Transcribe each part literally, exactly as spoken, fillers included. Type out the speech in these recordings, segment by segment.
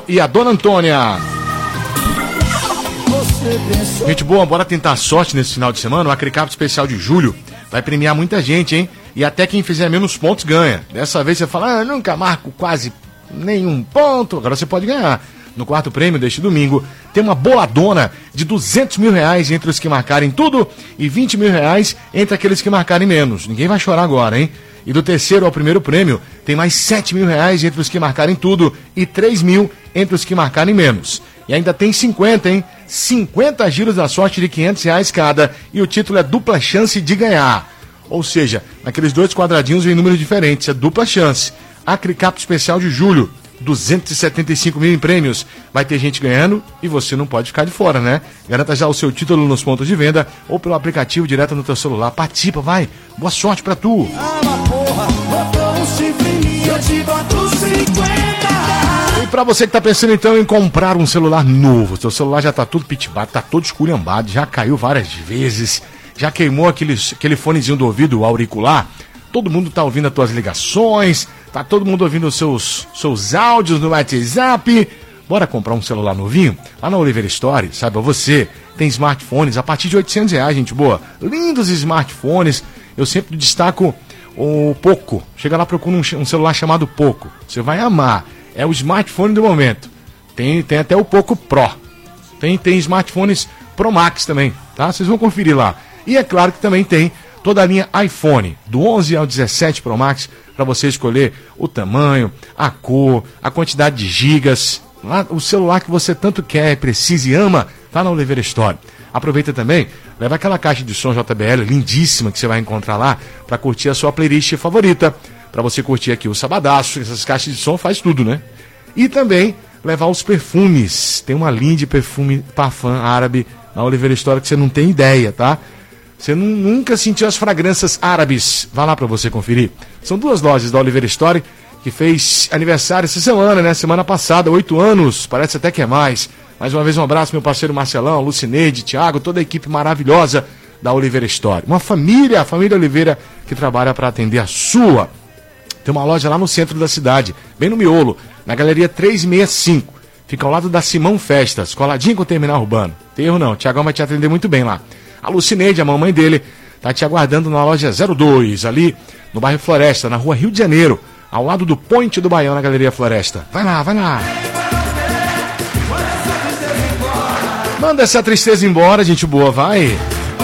e a Dona Antônia. Gente boa, bora tentar a sorte nesse final de semana. O Acricap especial de julho vai premiar muita gente, hein? E até quem fizer menos pontos ganha. Dessa vez você fala, ah, eu nunca marco quase nenhum ponto. Agora você pode ganhar. No quarto prêmio deste domingo, tem uma boladona de duzentos mil reais entre os que marcarem tudo e vinte mil reais entre aqueles que marcarem menos. Ninguém vai chorar agora, hein? E do terceiro ao primeiro prêmio, tem mais sete mil reais entre os que marcarem tudo e três mil entre os que marcarem menos. E ainda tem cinquenta, hein? cinquenta giros da sorte de quinhentos reais cada. E o título é dupla chance de ganhar. Ou seja, naqueles dois quadradinhos vem números diferentes. É dupla chance. Acricap especial de julho. duzentos e setenta e cinco mil em prêmios. Vai ter gente ganhando e você não pode ficar de fora, né? Garanta já o seu título nos pontos de venda ou pelo aplicativo direto no teu celular. Participa, vai. Boa sorte pra tu. E pra você que tá pensando então em comprar um celular novo, seu celular já tá todo pitibado, tá todo esculhambado, já caiu várias vezes, já queimou aquele, aquele fonezinho do ouvido, o auricular, todo mundo tá ouvindo as tuas ligações, tá todo mundo ouvindo os seus, seus áudios no WhatsApp. Bora comprar um celular novinho? Lá na Oliveira Store, saiba você, tem smartphones a partir de oitocentos reais, gente boa. Lindos smartphones. Eu sempre destaco o Poco. Chega lá, procura um, um celular chamado Poco. Você vai amar. É o smartphone do momento. Tem, tem até o Poco Pro. Tem, tem smartphones Pro Max também, tá? Vocês vão conferir lá. E é claro que também tem toda a linha iPhone, do onze ao dezessete Pro Max, para você escolher o tamanho, a cor, a quantidade de gigas. Lá, o celular que você tanto quer, precisa e ama, tá na Oliveira Store. Aproveita também, leva aquela caixa de som J B L lindíssima que você vai encontrar lá para curtir a sua playlist favorita, para você curtir aqui o Sabadaço. Essas caixas de som faz tudo, né? E também levar os perfumes. Tem uma linha de perfume parfum árabe na Oliveira Store que você não tem ideia, tá? Você não, nunca sentiu as fragrâncias árabes. Vá lá para você conferir. São duas lojas da Oliveira Store que fez aniversário essa semana, né? Semana passada, oito anos, parece até que é mais. Mais uma vez um abraço, meu parceiro Marcelão, Lucineide, Thiago, toda a equipe maravilhosa da Oliveira Store. Uma família, a família Oliveira, que trabalha para atender a sua. Tem uma loja lá no centro da cidade, bem no miolo, na Galeria trezentos e sessenta e cinco. Fica ao lado da Simão Festas, coladinho com o Terminal Urbano. Tem erro não, o Thiagão vai te atender muito bem lá. A Lucineide, a mamãe dele, tá te aguardando na loja zero dois, ali no bairro Floresta, na rua Rio de Janeiro, ao lado do Ponte do Baião, na Galeria Floresta. Vai lá, vai lá. Manda essa tristeza embora, gente boa, vai.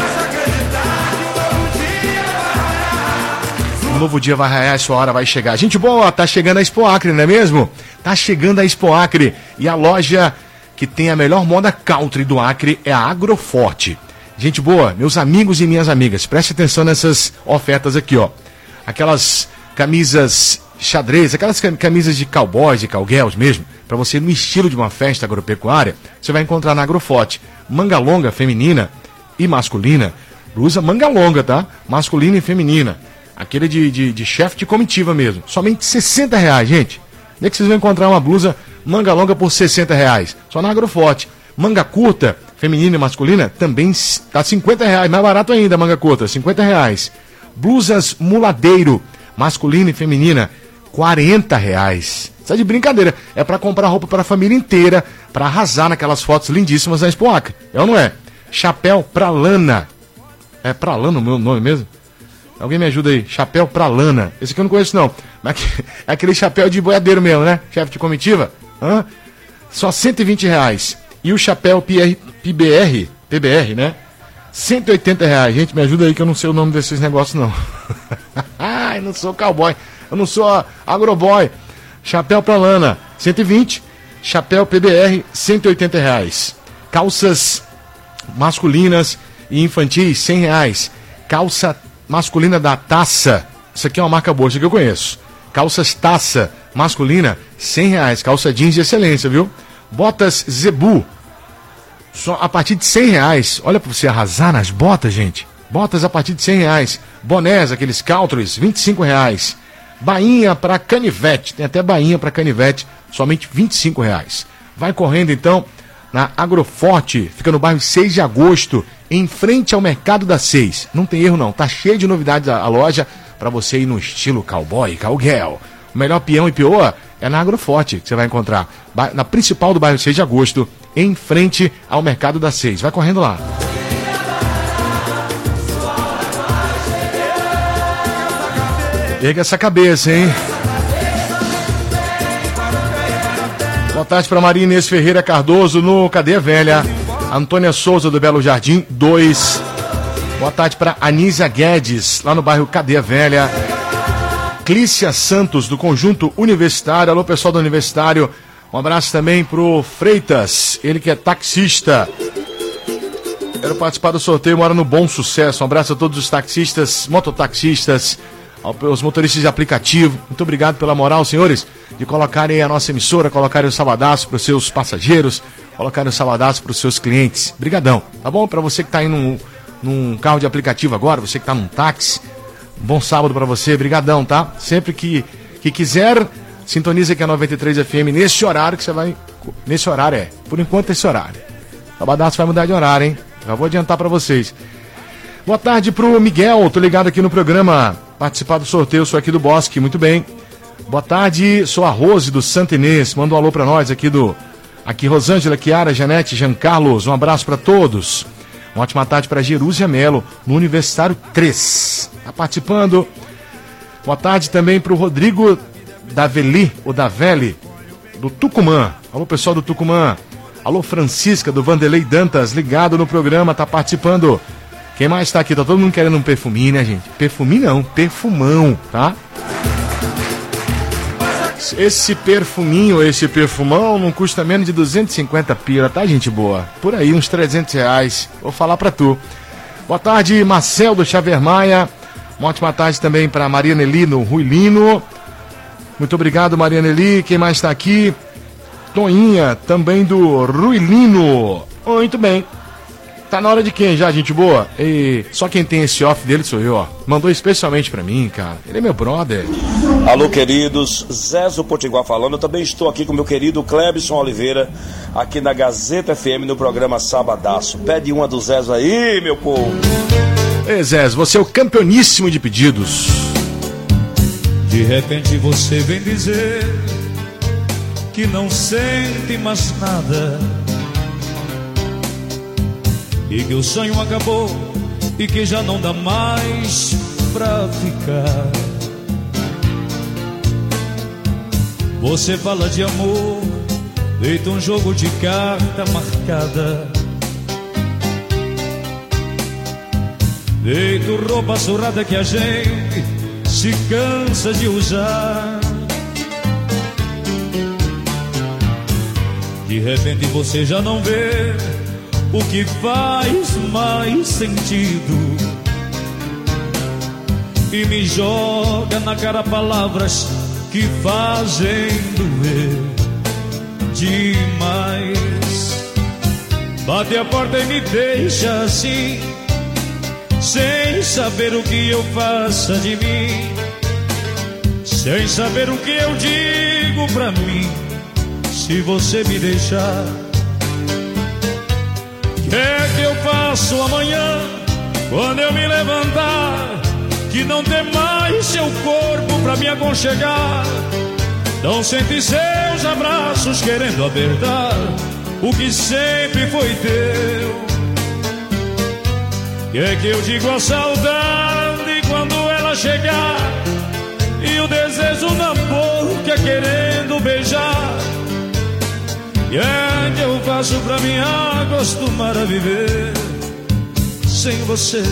Um novo dia vai raiar, sua hora vai chegar. Gente boa, tá chegando a Expo Acre, não é mesmo? Tá chegando a Expo Acre. E a loja que tem a melhor moda country do Acre é a Agroforte. Gente boa, meus amigos e minhas amigas, preste atenção nessas ofertas aqui, ó. Aquelas camisas xadrez, aquelas camisas de cowboys e cowgirls mesmo, para você no estilo de uma festa agropecuária, você vai encontrar na Agroforte. Manga longa feminina e masculina. Blusa manga longa, tá? Masculina e feminina. Aquele de, de, de chefe de comitiva mesmo. Somente sessenta reais, gente. Onde é que vocês vão encontrar uma blusa manga longa por sessenta reais? Só na Agroforte. Manga curta, feminina e masculina, também está cinquenta reais. Mais barato ainda, manga curta, cinquenta reais. Blusas muladeiro, masculina e feminina, quarenta reais. Isso é de brincadeira. É para comprar roupa para a família inteira, para arrasar naquelas fotos lindíssimas da Expo Acre. É ou não é? Chapéu pra lana. É pra lana o meu nome mesmo? Alguém me ajuda aí. Chapéu pra lana. Esse aqui eu não conheço não. Mas é aquele chapéu de boiadeiro mesmo, né? Chefe de comitiva. Hã? Só cento e vinte reais. E o chapéu P B R, P B R, né? cento e oitenta reais. Gente, me ajuda aí que eu não sei o nome desses negócios não. Ai, não sou cowboy. Eu não sou agroboy. Chapéu pra lana, cento e vinte. Chapéu P B R, cento e oitenta reais. Calças masculinas e infantis, cem reais. Calça masculina da Taça. Isso aqui é uma marca boa, isso aqui eu conheço. Calças Taça masculina, cem reais. Calça jeans de excelência, viu? Botas Zebu, só a partir de cem reais. Olha para você arrasar nas botas, gente. Botas a partir de cem reais. Bonés, aqueles countries, vinte e cinco reais. Bainha para canivete, tem até bainha para canivete, somente vinte e cinco reais. Vai correndo então na Agroforte, fica no bairro seis de agosto, em frente ao Mercado da Seis. Não tem erro não, tá cheio de novidades a, a loja para você ir no estilo cowboy e cowgirl. O melhor peão e peoa É na Agroforte que você vai encontrar. Na principal do bairro seis de agosto, em frente ao Mercado da Seis. Vai correndo lá. Erga essa cabeça, hein? Boa tarde para Maria Inês Ferreira Cardoso no Cadeia Velha. Antônia Souza do Belo Jardim dois. Boa tarde para Anísia Guedes, lá no bairro Cadeia Velha. Clícia Santos, do Conjunto Universitário. Alô, pessoal do Universitário. Um abraço também pro Freitas, ele que é taxista. Quero participar do sorteio, mora no Bom Sucesso. Um abraço a todos os taxistas, mototaxistas, aos motoristas de aplicativo. Muito obrigado pela moral, senhores, de colocarem a nossa emissora, colocarem o Sabadaço para os seus passageiros, colocarem o Sabadaço para os seus clientes. Brigadão, tá bom? Para você que está indo num, num carro de aplicativo agora, você que está num táxi, bom sábado para você, brigadão, tá? Sempre que, que quiser, sintonize aqui a noventa e três F M nesse horário que você vai... Nesse horário é, por enquanto esse horário. Sabadaço vai mudar de horário, hein? Já vou adiantar para vocês. Boa tarde pro Miguel, tô ligado aqui no programa, participar do sorteio, sou aqui do Bosque, muito bem. Boa tarde, sou a Rose do Santa Inês, manda um alô pra nós aqui do... Aqui Rosângela, Chiara, Janete, Jean Carlos, um abraço pra todos. Uma ótima tarde pra Jerúzia Melo, no Universitário três, tá participando. Boa tarde também pro Rodrigo Daveli, ou Davelli, do Tucumã. Alô pessoal do Tucumã. Alô Francisca, do Vanderlei Dantas, ligado no programa, tá participando. Quem mais tá aqui? Tá todo mundo querendo um perfuminho, né, gente? Perfuminho não, perfumão, tá? Esse perfuminho, esse perfumão não custa menos de duzentos e cinquenta pila, tá, gente boa? Por aí, uns trezentos reais. Vou falar pra tu. Boa tarde, Marcel do Xavier Maia. Uma ótima tarde também pra Maria Nelly no Ruilino. Muito obrigado, Maria Nelly. Quem mais tá aqui? Toinha, também do Ruilino. Muito bem. Tá na hora de quem já, gente boa? E só quem tem esse off dele sou eu, ó. Mandou especialmente pra mim, cara. Ele é meu brother. Alô, queridos. Zezo Potiguar falando. Eu também estou aqui com meu querido Clebson Oliveira, aqui na Gazeta F M, no programa Sabadaço. Pede uma do Zezo aí, meu povo. Ei, Zezo, você é o campeoníssimo de pedidos. De repente você vem dizer que não sente mais nada, e que o sonho acabou e que já não dá mais pra ficar. Você fala de amor feito um jogo de carta marcada, feito roupa surrada que a gente se cansa de usar. De repente você já não vê o que faz mais sentido e me joga na cara palavras que fazem doer demais. Bate a porta e me deixa assim, sem saber o que eu faça de mim, sem saber o que eu digo pra mim. Se você me deixar, o que é que eu faço amanhã, quando eu me levantar, que não tem mais seu corpo pra me aconchegar? Não sente seus abraços querendo apertar o que sempre foi teu. O que é que eu digo à saudade quando ela chegar e o desejo na boca querendo beijar? E é que eu faço pra me acostumar a viver sem você?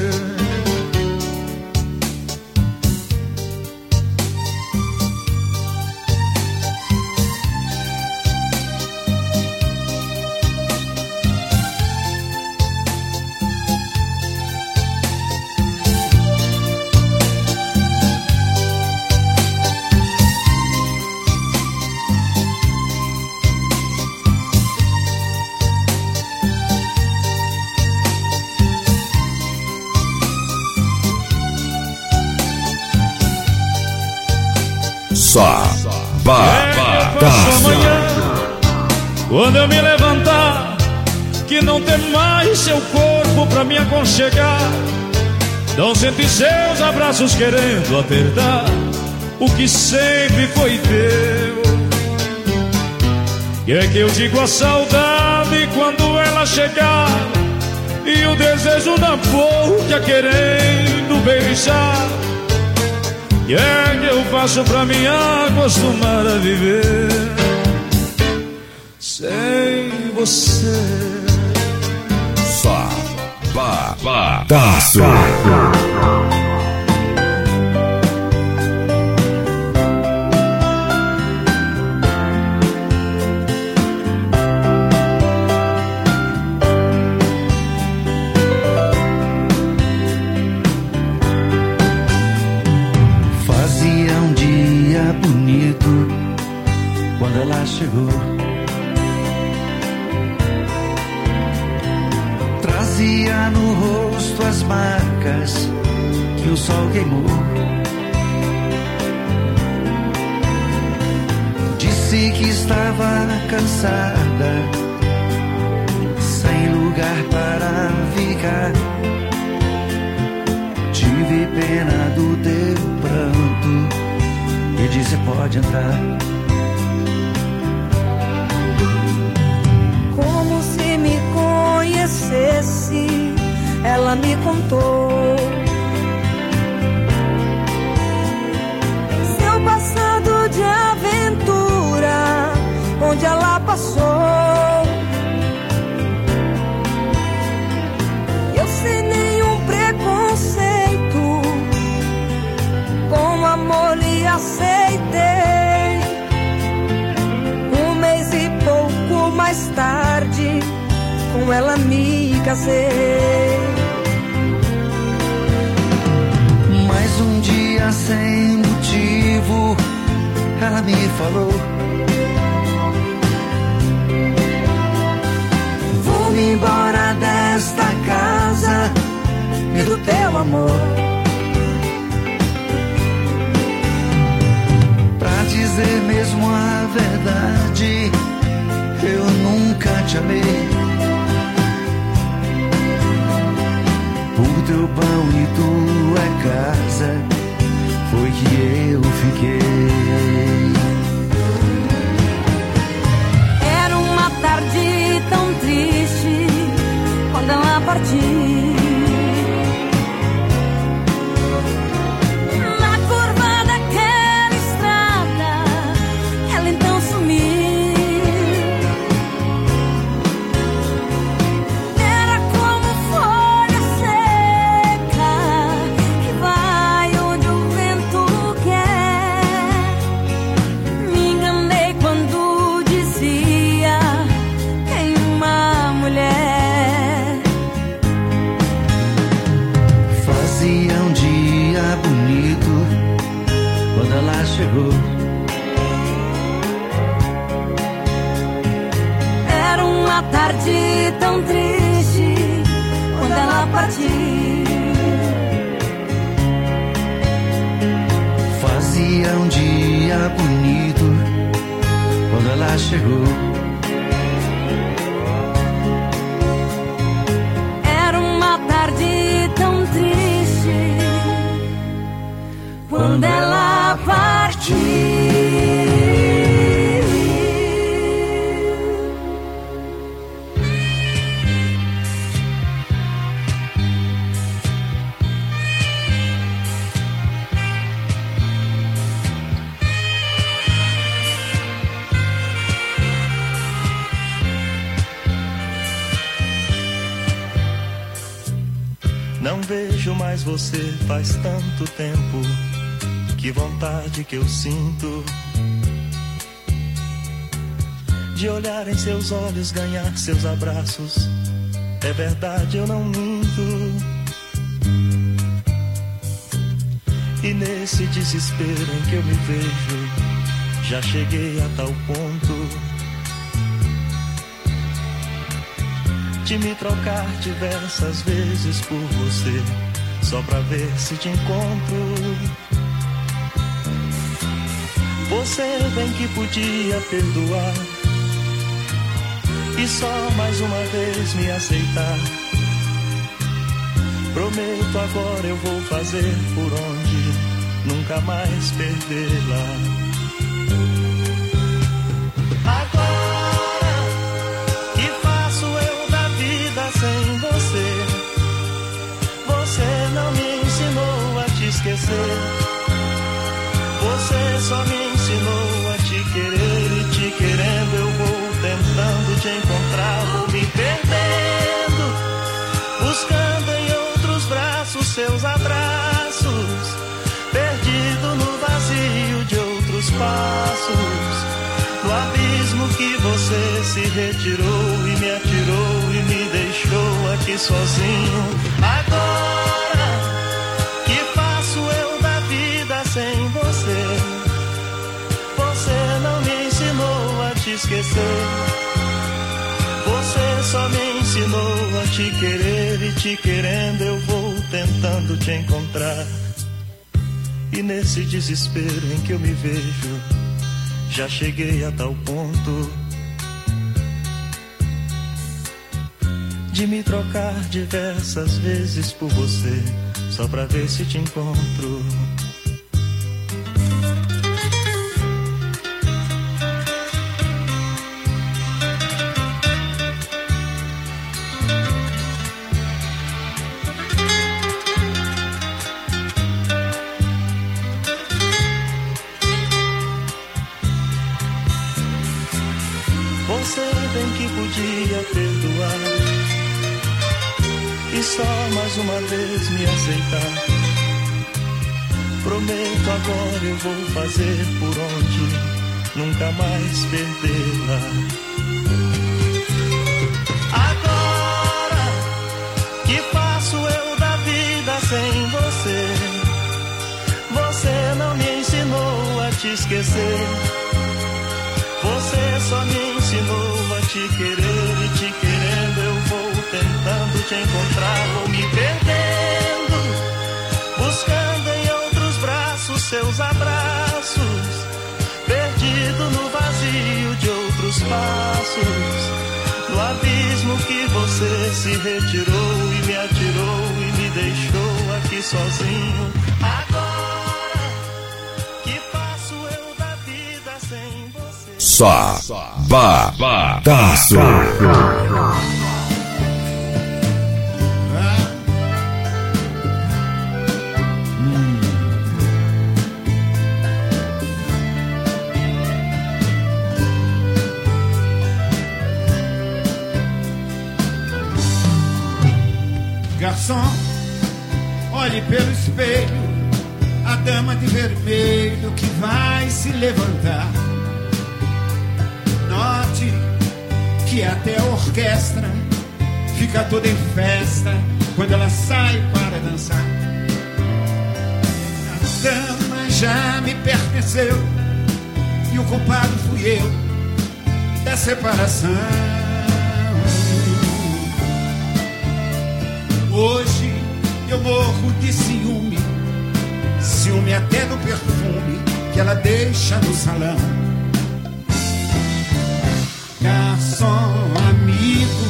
Sabadaço. Quando eu me levantar, que não tem mais seu corpo pra me aconchegar, não sente seus abraços querendo apertar o que sempre foi teu. E é que eu digo a saudade quando ela chegar e o desejo na boca querendo beijar. E é que eu faço pra me acostumar a viver sem você. Sabadaço. Quando ela chegou, trazia no rosto as marcas que o sol queimou. Disse que estava cansada, sem lugar para ficar. Tive pena do teu pranto e disse: pode entrar. Como se me conhecesse, ela me contou seu passado de aventura, onde ela passou. Eu sem nenhum preconceito, com amor lhe aceitei. Um mês e pouco mais tarde, com ela me casei. Mas um dia sem motivo, ela me falou: vou-me embora desta casa e do teu amor. Pra dizer mesmo a verdade, eu nunca te amei. Por teu pão e tua casa foi que eu fiquei. Era uma tarde tão triste quando ela partiu. Na curva daquela estrada, ela então sumiu. Era como folha seca que vai onde o vento quer. Me enganei quando dizia: tem uma mulher. Fazia um dia bonito quando ela chegou. Era uma tarde tão triste quando ela partiu. Fazia um dia bonito quando ela chegou. Era uma tarde tão triste quando ela partiu. Não vejo mais você faz tanto tempo. Que vontade que eu sinto de olhar em seus olhos, ganhar seus abraços. É verdade, eu não minto. E nesse desespero em que eu me vejo, já cheguei a tal ponto de me trocar diversas vezes por você, só pra ver se te encontro. Você bem que podia perdoar e só mais uma vez me aceitar. Prometo agora eu vou fazer por onde nunca mais perdê-la. Agora, que faço eu da vida sem você? Você não me ensinou a te esquecer. Você só me ensinou a te querer, e te querendo eu vou tentando te encontrar, vou me perdendo, buscando em outros braços seus abraços, perdido no vazio de outros passos, no abismo que você se retirou e me atirou e me deixou aqui sozinho. Agora, que faço eu da vida sem você? Você não me ensinou a te esquecer. Você só me ensinou a te querer, e te querendo eu vou tentando te encontrar. E nesse desespero em que eu me vejo, já cheguei a tal ponto de me trocar diversas vezes por você, só pra ver se te encontro. Você bem que podia perdoar e só mais uma vez me aceitar. Prometo agora eu vou fazer por onde nunca mais perdê-la. Agora, que faço eu da vida sem você? Você não me ensinou a te esquecer. Você só me ensinou a te querer, e te querendo eu vou tentando te encontrar, vou me perdendo, buscando em outros braços seus abraços, perdido no vazio de outros passos, no abismo que você se retirou e me atirou e me deixou aqui sozinho. Agora, que faço eu da vida sem você? Sabadaço. Garçom, olhe pelo espelho, a dama de vermelho que vai se levantar. Note que até a orquestra fica toda em festa quando ela sai para dançar. A dama já me pertenceu e o culpado fui eu da separação. Hoje eu morro de ciúme, ciúme até do perfume que ela deixa no salão. Garçom amigo,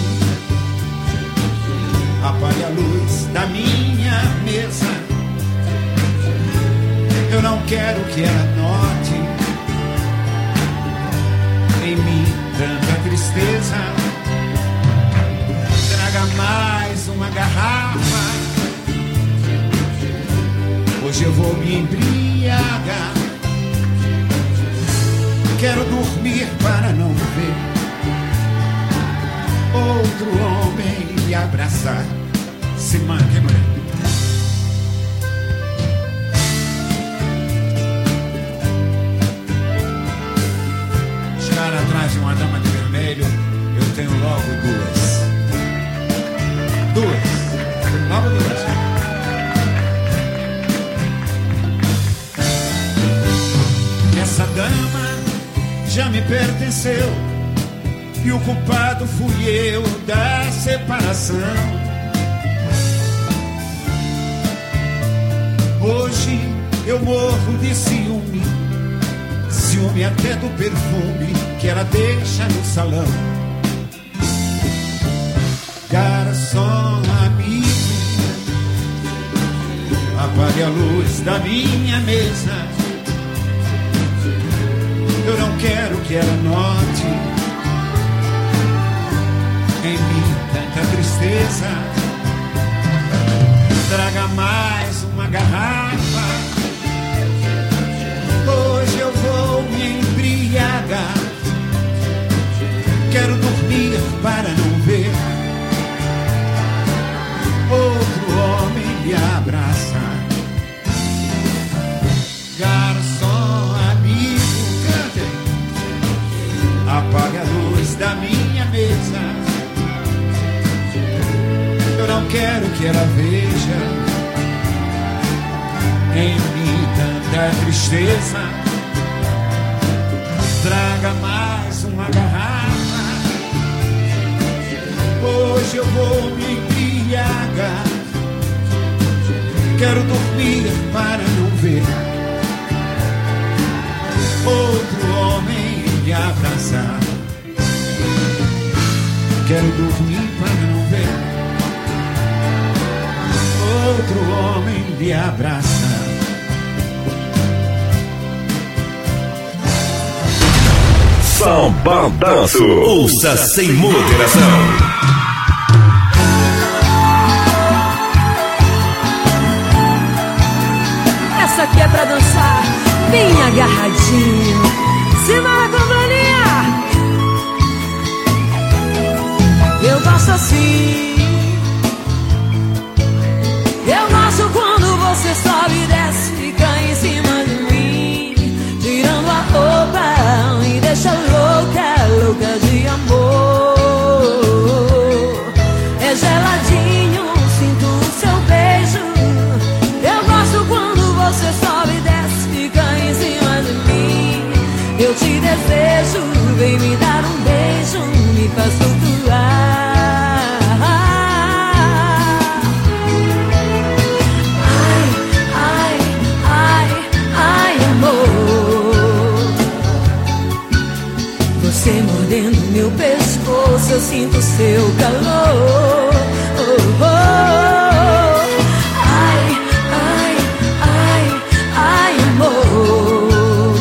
apague a luz da minha mesa. Eu não quero que ela note em mim tanta tristeza. Traga mais uma garrafa, hoje eu vou me embriagar. Quero dormir para não ver outro homem me abraçar. Se manque, mulher. Chegar atrás de uma dama de vermelho, eu tenho logo duas. Duas. Tenho logo duas. Essa dama já me pertenceu e o culpado fui eu da separação. Hoje eu morro de ciúme, ciúme até do perfume que ela deixa no salão. Garçom amigo, apague a luz da minha mesa. Eu não quero que ela note em mim tanta tristeza. Traga mais uma garrafa. Hoje eu vou me embriagar. Quero dormir para não ver outro homem me abraçar. Garçom, amigo, cante. Apague a luz da minha mesa. Eu não quero que ela veja em mim tanta tristeza. Traga mais uma garrafa. Hoje eu vou me embriagar. Quero dormir para não ver outro homem me abraçar. Quero dormir para não ver outro homem me abraçar. Sabadaço. Ouça sem moderação. Essa aqui é pra dançar bem agarradinho. Simbora, companhia. Eu gosto assim. Eu gosto quando você sobe e desce, fica em cima de mim, tirando a roupa, me deixa louca, louca de amor. É geladinho, sinto o seu beijo. Eu gosto quando você sobe e desce, fica em cima de mim. Eu te desejo, vem me dar um beijo, me faz flutuar. Você mordendo meu pescoço, eu sinto seu calor. Oh, oh. Ai, ai, ai, ai, amor.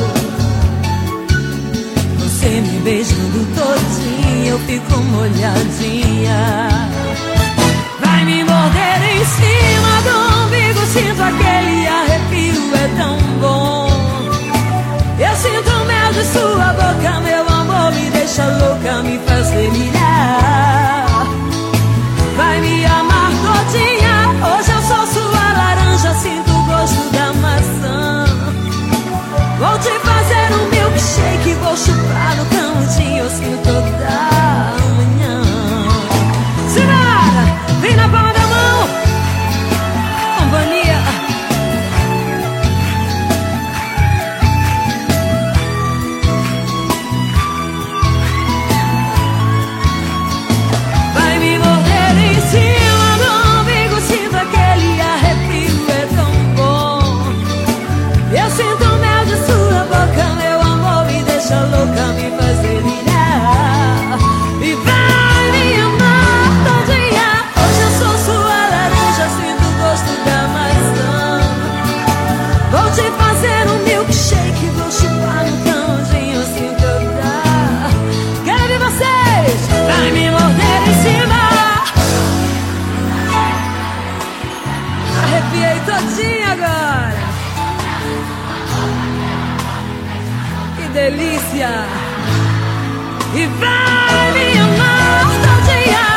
Você me beijando todinha, eu fico molhadinha. Vai me morder em cima do umbigo, sinto aquele arrepio, é tão bom. Eu sinto o mel de sua boca, meu amor, me deixa louca, me faz deliriar. Vai me amar todinha, hoje eu sou sua laranja, sinto o gosto da maçã. Vou te fazer um milkshake, vou chupar no canudinho, eu sinto toda manhã. Simbora, vem na palma da mão, companhia. Louca, me faz delirar. E vai me amar todinha, hoje eu sou sua laranja, sinto o gosto da maçã. Vou te fazer um milkshake, vou chupar no canudinho, sinto dar. Quero ver vocês, vai me morder em cima. Arrepiei todinha agora. Delícia. E vai me amar todinha.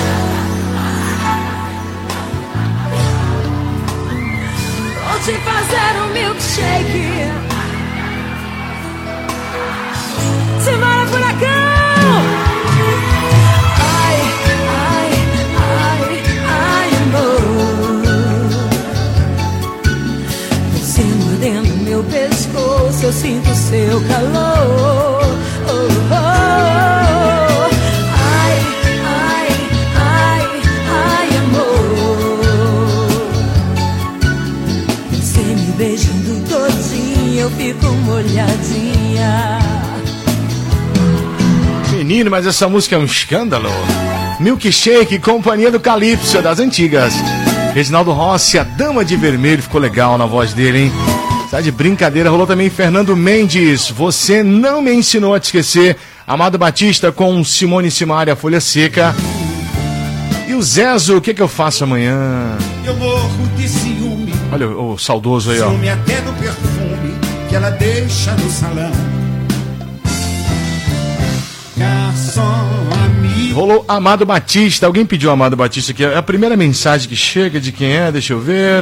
Vou te fazer um milkshake. Simbora, furacão. Ai, ai, ai, ai, amor. Você mordendo meu pescoço, eu sinto seu calor. Oh, oh, oh. Ai, ai, ai, ai, amor. Você me beijando todinha, eu fico molhadinha. Menino, mas essa música é um escândalo. Milkshake, companhia do Calypso, das antigas. Reginaldo Rossi, a Dama de Vermelho, ficou legal na voz dele, hein? Tá de brincadeira. Rolou também Fernando Mendes, Você Não Me Ensinou a Te Esquecer. Amado Batista com Simone Simaria, Folha Seca. E o Zezo, o que que eu faço amanhã? Eu morro de ciúme. Olha o, o saudoso aí, ó. Ciúme até do perfume que ela deixa no salão. Garçom, amigo. Rolou Amado Batista. Alguém pediu Amado Batista aqui. É a primeira mensagem que chega. De quem é? Deixa eu ver.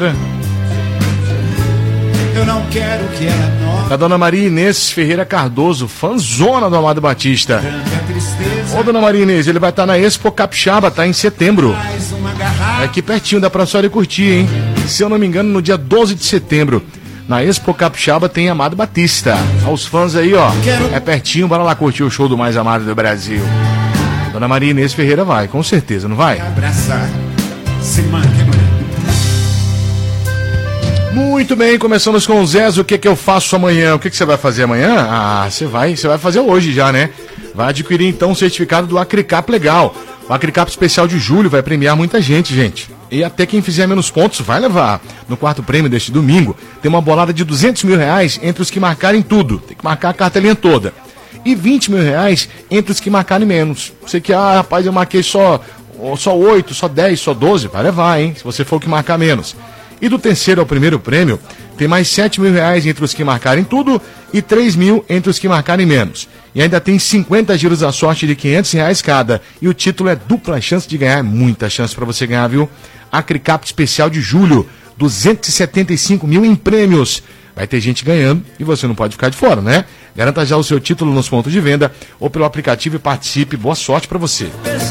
Eu não quero que ela note. Da Dona Maria Inês Ferreira Cardoso, fãzona do Amado Batista. Tanta tristeza. Ô, Dona Maria Inês, ele vai estar na Expo Capixaba, tá em setembro. Mais uma garrafa. É aqui pertinho, dá pra senhora curtir, hein? Se eu não me engano, no dia doze de setembro, na Expo Capixaba tem Amado Batista. Aos fãs aí, ó, é pertinho, bora lá curtir o show do mais amado do Brasil. Dona Maria Inês Ferreira vai, com certeza, não vai? Abraçar. Semana que vem. Muito bem, começamos com o Zezo. O que que eu faço amanhã? O que que você vai fazer amanhã? Ah, você vai, você vai fazer hoje já, né? Vai adquirir então o certificado do Acricap Legal. O Acricap especial de julho vai premiar muita gente, gente. E até quem fizer menos pontos vai levar. No quarto prêmio deste domingo, tem uma bolada de duzentos mil reais entre os que marcarem tudo. Tem que marcar a cartelinha toda. E vinte mil reais entre os que marcarem menos. Você que, ah, rapaz, eu marquei só, só oito, só dez, só doze, vai levar, hein? Se você for o que marcar menos. E do terceiro ao primeiro prêmio, tem mais sete mil reais entre os que marcarem tudo e três mil entre os que marcarem menos. E ainda tem cinquenta giros à sorte de quinhentos reais cada. E o título é dupla chance de ganhar, muita chance para você ganhar, viu? Acricap especial de julho, duzentos e setenta e cinco mil em prêmios. Vai ter gente ganhando e você não pode ficar de fora, né? Garanta já o seu título nos pontos de venda ou pelo aplicativo e participe. Boa sorte para você.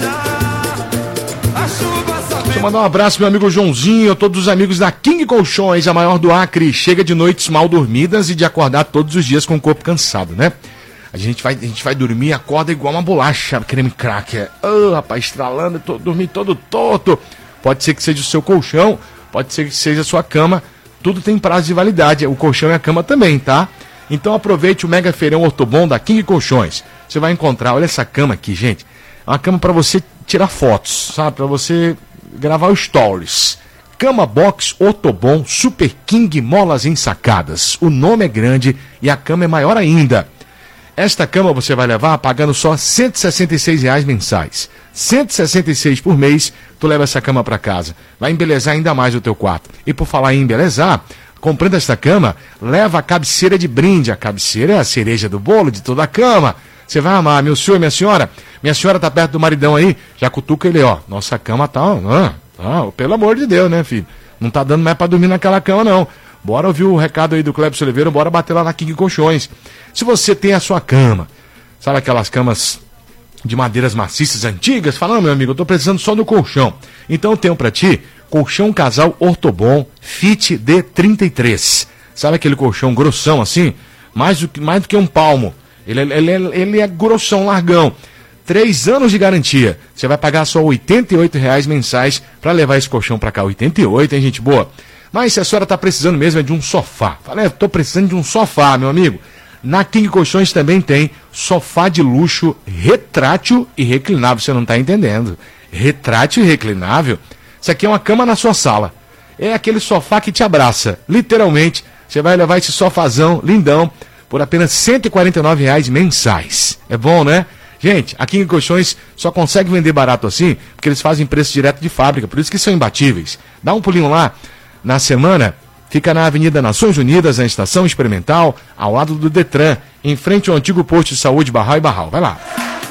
Deixa eu mandar um abraço pro meu amigo Joãozinho, todos os amigos da King Colchões, a maior do Acre. Chega de noites mal dormidas e de acordar todos os dias com o corpo cansado, né? A gente vai, a gente vai dormir e acorda igual uma bolacha, creme cracker. Oh, rapaz, estralando, tô, dormir todo torto. Pode ser que seja o seu colchão, pode ser que seja a sua cama. Tudo tem prazo de validade, o colchão e a cama também, tá? Então aproveite o Mega Feirão Ortobon da King Colchões. Você vai encontrar, olha essa cama aqui, gente. É uma cama para você tirar fotos, sabe? Para você gravar os stories. Cama Box Ortobon Super King Molas Ensacadas. O nome é grande e a cama é maior ainda. Esta cama você vai levar pagando só cento e sessenta e seis reais mensais. cento e sessenta e seis por mês, tu leva essa cama para casa. Vai embelezar ainda mais o teu quarto. E por falar em embelezar, comprando esta cama, leva a cabeceira de brinde. A cabeceira é a cereja do bolo de toda a cama. Você vai amar, meu senhor, minha senhora. Minha senhora tá perto do maridão aí, já cutuca ele, ó. Nossa cama tá, ah, ah, pelo amor de Deus, né, filho? Não tá dando mais pra dormir naquela cama, não. Bora ouvir o recado aí do Clébio Oliveira, bora bater lá na King Colchões. Se você tem a sua cama, sabe aquelas camas de madeiras maciças antigas, fala, meu amigo, eu tô precisando só do colchão. Então eu tenho pra ti, colchão casal Ortobon Fit D trinta e três. Sabe aquele colchão grossão assim? Mais do que, mais do que um palmo. Ele, ele, ele, ele é grossão, largão. Três anos de garantia. Você vai pagar só oitenta e oito reais mensais para levar esse colchão para cá. oitenta e oito, hein, gente boa? Mas se a senhora tá precisando mesmo é de um sofá. Fala, eu tô precisando de um sofá, meu amigo. Na King Colchões também tem sofá de luxo retrátil e reclinável. Você não tá entendendo. Retrátil e reclinável? Isso aqui é uma cama na sua sala. É aquele sofá que te abraça. Literalmente, você vai levar esse sofazão lindão por apenas cento e quarenta e nove reais mensais. É bom, né? Gente, a King Colchões só consegue vender barato assim porque eles fazem preço direto de fábrica, por isso que são imbatíveis. Dá um pulinho lá na semana, fica na Avenida Nações Unidas, na Estação Experimental, ao lado do Detran, em frente ao antigo posto de saúde Barral e Barral. Vai lá.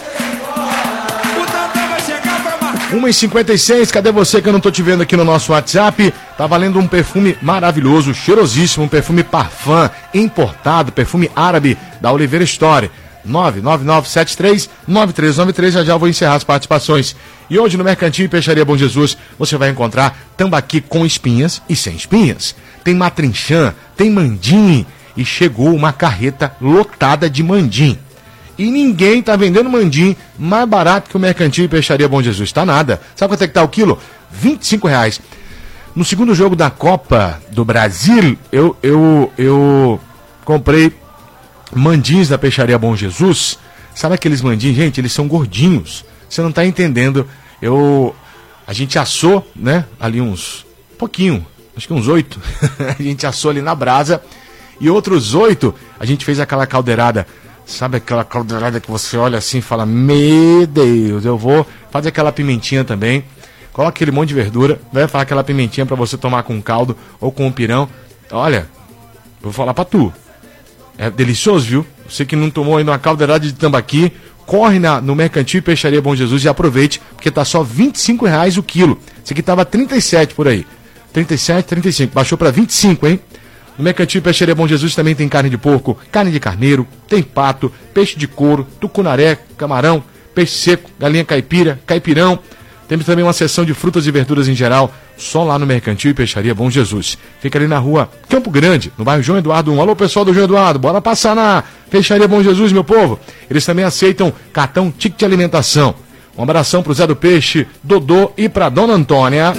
uma e cinquenta e seis, cadê você que eu não tô te vendo aqui no nosso WhatsApp? Tá valendo um perfume maravilhoso, cheirosíssimo, um perfume Parfum, importado, perfume árabe da Oliveira Store. nove nove nove sete três nove três nove três, já já eu vou encerrar as participações. E hoje no Mercantil e Peixaria Bom Jesus, você vai encontrar tambaqui com espinhas e sem espinhas. Tem matrinchã, tem mandim e chegou uma carreta lotada de mandim. E ninguém tá vendendo mandim mais barato que o Mercantil e Peixaria Bom Jesus. Tá nada. Sabe quanto é que tá o quilo? vinte e cinco reais. No segundo jogo da Copa do Brasil, eu, eu, eu comprei mandins da Peixaria Bom Jesus. Sabe aqueles mandins, gente? Eles são gordinhos. Você não tá entendendo. Eu, a gente assou, né? Ali uns pouquinho, acho que uns oito. A gente assou ali na brasa. E outros oito, a gente fez aquela caldeirada. Sabe aquela caldeirada que você olha assim e fala, meu Deus, eu vou fazer aquela pimentinha também. Coloca aquele monte de verdura, vai fazer aquela pimentinha pra você tomar com caldo ou com um pirão. Olha, eu vou falar pra tu. É delicioso, viu? Você que não tomou ainda uma caldeirada de tambaqui, corre na, no Mercantil e Peixaria Bom Jesus e aproveite, porque tá só vinte e cinco reais o quilo. Esse aqui tava trinta e sete por aí. trinta e sete, trinta e cinco. Baixou pra vinte e cinco, hein? No Mercantil e Peixaria Bom Jesus também tem carne de porco, carne de carneiro, tem pato, peixe de couro, tucunaré, camarão, peixe seco, galinha caipira, caipirão. Temos também uma seção de frutas e verduras em geral, só lá no Mercantil e Peixaria Bom Jesus. Fica ali na rua Campo Grande, no bairro João Eduardo um. Alô, pessoal do João Eduardo, bora passar na Peixaria Bom Jesus, meu povo. Eles também aceitam cartão ticket de alimentação. Um abração pro Zé do Peixe, Dodô e pra Dona Antônia.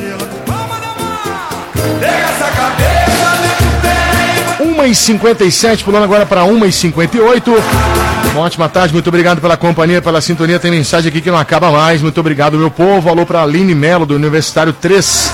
uma e cinquenta e sete, pulando agora para uma e cinquenta e oito. Uma ótima tarde, muito obrigado pela companhia, pela sintonia. Tem mensagem aqui que não acaba mais. Muito obrigado, meu povo. Alô para a Aline Melo, do Universitário três.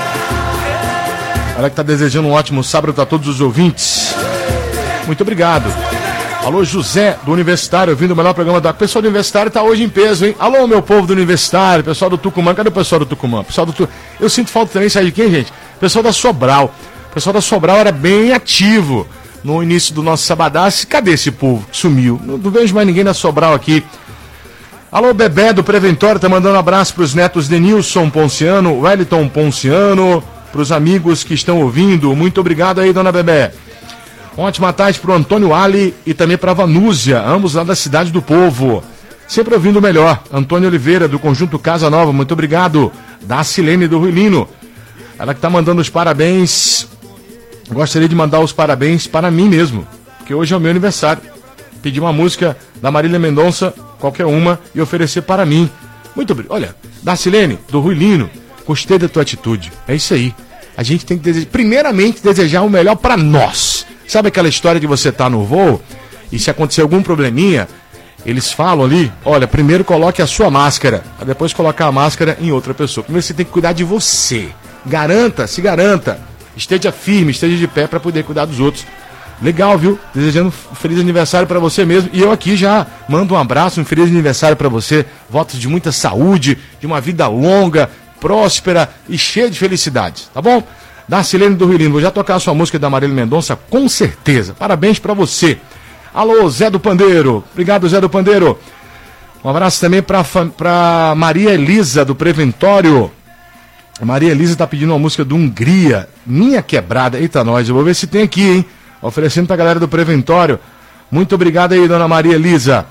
Ela que está desejando um ótimo sábado para todos os ouvintes. Muito obrigado. Alô, José, do Universitário, ouvindo o melhor programa da... O pessoal do Universitário está hoje em peso, hein? Alô, meu povo do Universitário, pessoal do Tucumã. Cadê o pessoal do Tucumã? Pessoal do tu... Eu sinto falta também, sabe de quem, gente? Pessoal da Sobral. O pessoal da Sobral era bem ativo no início do nosso Sabadaço. Cadê esse povo que sumiu? Não, não vejo mais ninguém da Sobral aqui. Alô, Bebé do Preventório, tá mandando um abraço para os netos Denilson Ponciano, Wellington Ponciano, para os amigos que estão ouvindo. Muito obrigado aí, dona Bebé. Ótima tarde para o Antônio Ali e também para a Vanúzia, ambos lá da Cidade do Povo. Sempre ouvindo o melhor. Antônio Oliveira, do Conjunto Casa Nova, muito obrigado. Da Silene do Ruilino. Ela que tá mandando os parabéns. Gostaria de mandar os parabéns para mim mesmo, porque hoje é o meu aniversário. Pedir uma música da Marília Mendonça, qualquer uma, e oferecer para mim. Muito obrigado. Olha, Darcilene, do Ruilino, gostei da tua atitude. É isso aí. A gente tem que desejar, primeiramente, desejar o melhor para nós. Sabe aquela história de você estar tá no voo e se acontecer algum probleminha, eles falam ali, olha, primeiro coloque a sua máscara, depois colocar a máscara em outra pessoa. Primeiro você tem que cuidar de você. Garanta, se garanta. Esteja firme, esteja de pé para poder cuidar dos outros. Legal, viu? Desejando um feliz aniversário para você mesmo. E eu aqui já mando um abraço, um feliz aniversário para você. Votos de muita saúde, de uma vida longa, próspera e cheia de felicidades, tá bom? Darcilene do Ruilino, vou já tocar a sua música da Marília Mendonça, com certeza. Parabéns para você. Alô, Zé do Pandeiro. Obrigado, Zé do Pandeiro. Um abraço também para Maria Elisa, do Preventório. Maria Elisa tá pedindo uma música do Hungria, Minha Quebrada. Eita, nós, eu vou ver se tem aqui, hein? Oferecendo pra galera do Preventório. Muito obrigado aí, dona Maria Elisa.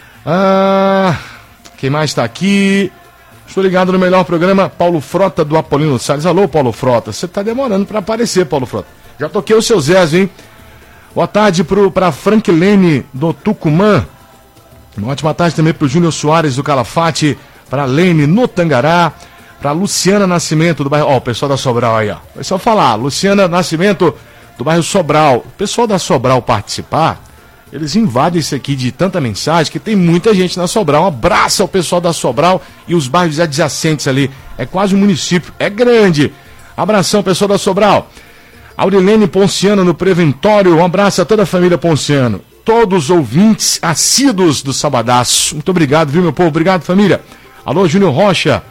Ah, quem mais tá aqui? Estou ligado no melhor programa, Paulo Frota, do Apolino Salles. Alô, Paulo Frota, você tá demorando pra aparecer, Paulo Frota. Já toquei o seu Zé, hein? Boa tarde pro, pra Franklene, do Tucumã. Uma ótima tarde também pro Júnior Soares, do Calafate. Pra Lene, no Tangará. Para Luciana Nascimento, do bairro... Ó, o pessoal da Sobral aí, ó. É só falar, Luciana Nascimento, do bairro Sobral. O pessoal da Sobral participar, eles invadem isso aqui de tanta mensagem, que tem muita gente na Sobral. Um abraço ao pessoal da Sobral e os bairros adjacentes ali. É quase um município, é grande. Abração, pessoal da Sobral. Aurilene Ponciano, no Preventório. Um abraço a toda a família Ponciano. Todos os ouvintes assíduos do Sabadaço. Muito obrigado, viu, meu povo? Obrigado, família. Alô, Júnior Rocha.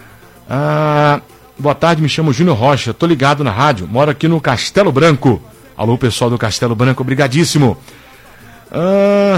Ah, boa tarde, me chamo Júnior Rocha, tô ligado na rádio, moro aqui no Castelo Branco. Alô, pessoal do Castelo Branco, obrigadíssimo. Ah,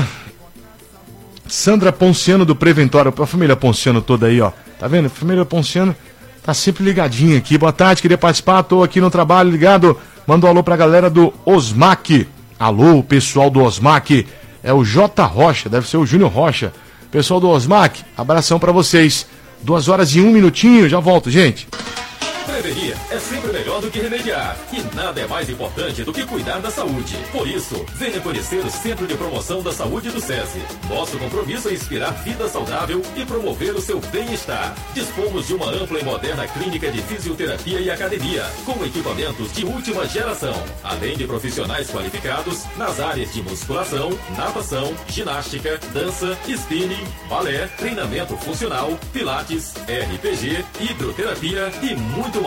Sandra Ponciano, do Preventório, a família Ponciano toda aí, ó. Tá vendo? A família Ponciano tá sempre ligadinha aqui. Boa tarde, queria participar, tô aqui no trabalho ligado. Manda um alô pra galera do Osmac. Alô, pessoal do Osmac. É o J Rocha, deve ser o Júnior Rocha. Pessoal do Osmac, abração pra vocês. Duas horas e um minutinho, já volto, gente. Prevenir é sempre melhor do que remediar. E nada é mais importante do que cuidar da saúde. Por isso, venha conhecer o Centro de Promoção da Saúde do SESI. Nosso compromisso é inspirar vida saudável e promover o seu bem-estar. Dispomos de uma ampla e moderna clínica de fisioterapia e academia, com equipamentos de última geração, além de profissionais qualificados nas áreas de musculação, natação, ginástica, dança, spinning, balé, treinamento funcional, pilates, R P G, hidroterapia e muito mais.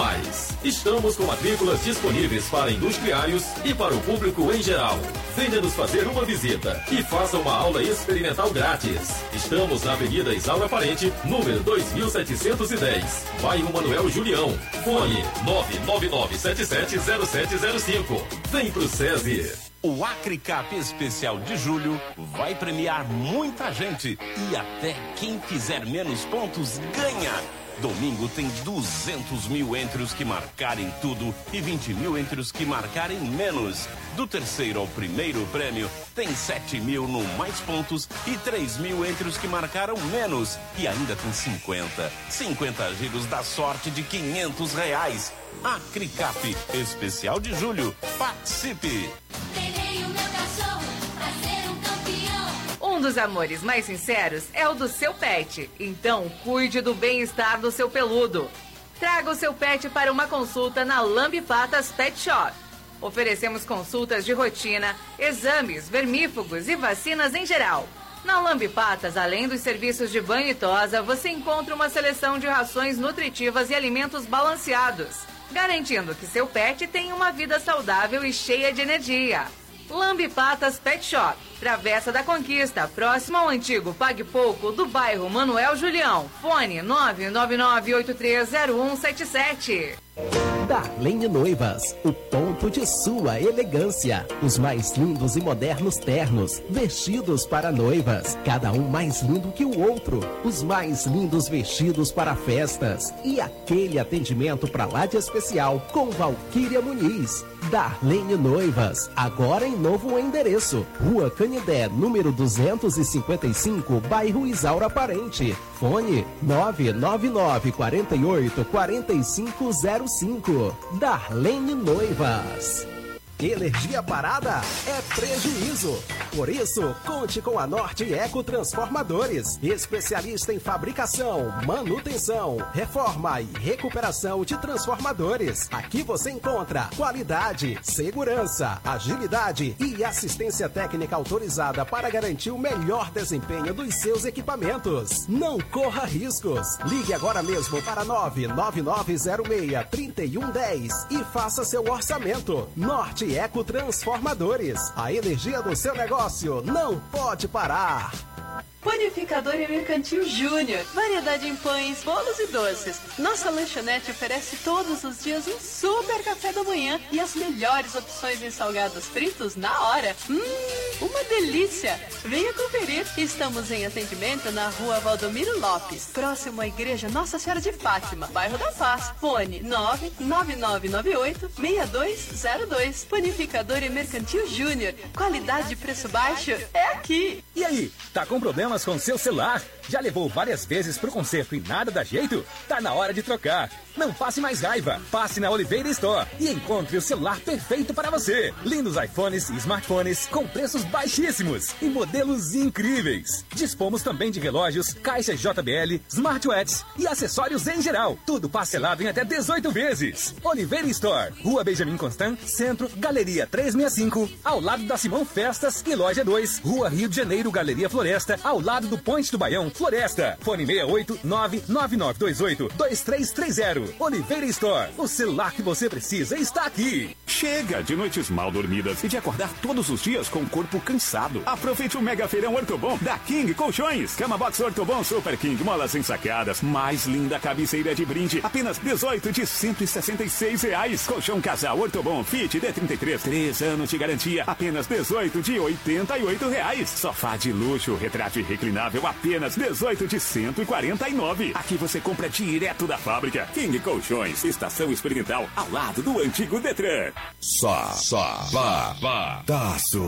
mais. Estamos com matrículas disponíveis para industriários e para o público em geral. Venha nos fazer uma visita e faça uma aula experimental grátis. Estamos na Avenida Isaura Parente, número dois mil setecentos e dez, bairro Manuel Julião. Fone nove nove nove sete sete zero sete zero cinco. Vem pro SESI. O AcriCap Especial de Julho vai premiar muita gente e até quem fizer menos pontos ganha. Domingo tem duzentos mil entre os que marcarem tudo e vinte mil entre os que marcarem menos. Do terceiro ao primeiro prêmio tem sete mil no mais pontos e três mil entre os que marcaram menos. E ainda tem cinquenta. cinquenta giros da sorte de quinhentos reais. AcriCap Especial de Julho. Participe! Treinei o meu cachorro pra ser um campeão. Um dos amores mais sinceros é o do seu pet. Então, cuide do bem-estar do seu peludo. Traga o seu pet para uma consulta na Lambe Patas Pet Shop. Oferecemos consultas de rotina, exames, vermífugos e vacinas em geral. Na Lambe Patas, além dos serviços de banho e tosa, você encontra uma seleção de rações nutritivas e alimentos balanceados, garantindo que seu pet tenha uma vida saudável e cheia de energia. Lambe Patas Pet Shop, Travessa da Conquista, próximo ao antigo Pague Pouco do bairro Manuel Julião. Fone nove nove nove oito três zero um sete sete. Darlene Noivas, o ponto de sua elegância. Os mais lindos e modernos ternos, vestidos para noivas, cada um mais lindo que o outro. Os mais lindos vestidos para festas e aquele atendimento para lá de especial com Valquíria Muniz. Darlene Noivas, agora em novo endereço. Rua Canidé, número duzentos e cinquenta e cinco, bairro Isaura Parente. Fone nove nove nove quatro oito quatro cinco zero cinco. Darlene Noivas. Energia parada é prejuízo. Por isso, conte com a Norte Eco Transformadores, especialista em fabricação, manutenção, reforma e recuperação de transformadores. Aqui você encontra qualidade, segurança, agilidade e assistência técnica autorizada para garantir o melhor desempenho dos seus equipamentos. Não corra riscos. Ligue agora mesmo para nove nove nove zero seis três um um zero e faça seu orçamento. Norte Eco Transformadores. A energia do seu negócio não pode parar. Panificador e Mercantil Júnior. Variedade em pães, bolos e doces. Nossa lanchonete oferece todos os dias um super café da manhã e as melhores opções em salgados fritos na hora. Hum, uma delícia! Venha conferir. Estamos em atendimento na Rua Valdomiro Lopes, próximo à Igreja Nossa Senhora de Fátima, bairro da Paz. Fone nove nove nove nove oito seis dois zero dois. Panificador e Mercantil Júnior. Qualidade e preço baixo é aqui. E aí, tá com problemas com seu celular? Já levou várias vezes pro conserto e nada dá jeito? Tá na hora de trocar. Não passe mais raiva. Passe na Oliveira Store e encontre o celular perfeito para você. Lindos iPhones e smartphones com preços baixíssimos e modelos incríveis. Dispomos também de relógios, caixas J B L, smartwatches e acessórios em geral. Tudo parcelado em até dezoito vezes. Oliveira Store, Rua Benjamin Constant, Centro, Galeria trezentos e sessenta e cinco, ao lado da Simão Festas e Loja dois, Rua Rio de Janeiro, Galeria Floresta, ao lado do Ponte do Baião, Floresta. Fone seis oito nove nove nove dois oito dois três três zero. Oliveira Store, o celular que você precisa está aqui. Chega de noites mal dormidas e de acordar todos os dias com o corpo cansado. Aproveite o mega feirão Ortobon da King Colchões. Cama Box Ortobon Super King, molas ensacadas, mais linda cabeceira de brinde, apenas dezoito de cento e sessenta e seis reais. Colchão Casal Ortobon Fit D trinta e três, três anos de garantia, apenas dezoito de oitenta e oito reais. Sofá de luxo, retrátil reclinável, apenas dezoito de cento e quarenta e nove. Aqui você compra direto da fábrica. King Colchões, estação experimental ao lado do antigo Detran. Só, só, ba, ba, taço.